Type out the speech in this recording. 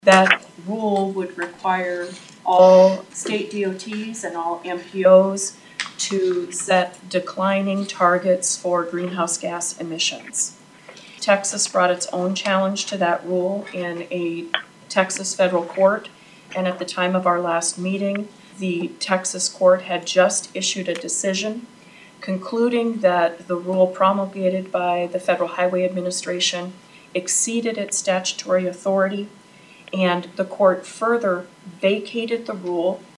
That rule would require all state DOTs and all MPOs to set declining targets for greenhouse gas emissions. Texas brought its own challenge to that rule in a Texas federal court, and at the time of our last meeting, the Texas court had just issued a decision concluding that the rule promulgated by the Federal Highway Administration exceeded its statutory authority, and the court further vacated the rule